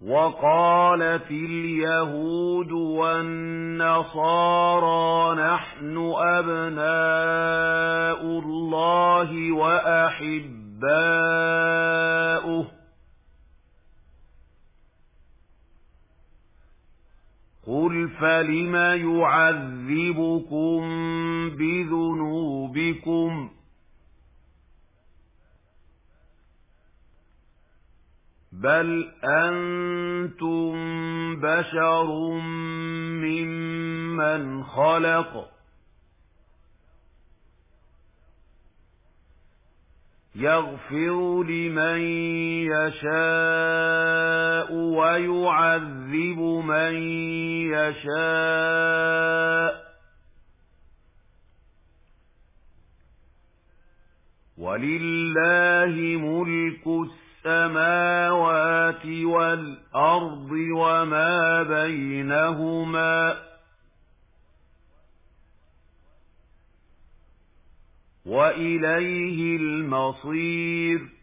وقالت اليهود والنصارى نحن أبناء الله وأحباؤه قل فلم يعذبكم بذنوبكم بل أنتم بشر ممن خلق يغفر لمن يشاء ويعذب من يشاء ولله ملك السماوات والأرض وما بينهما وإليه المصير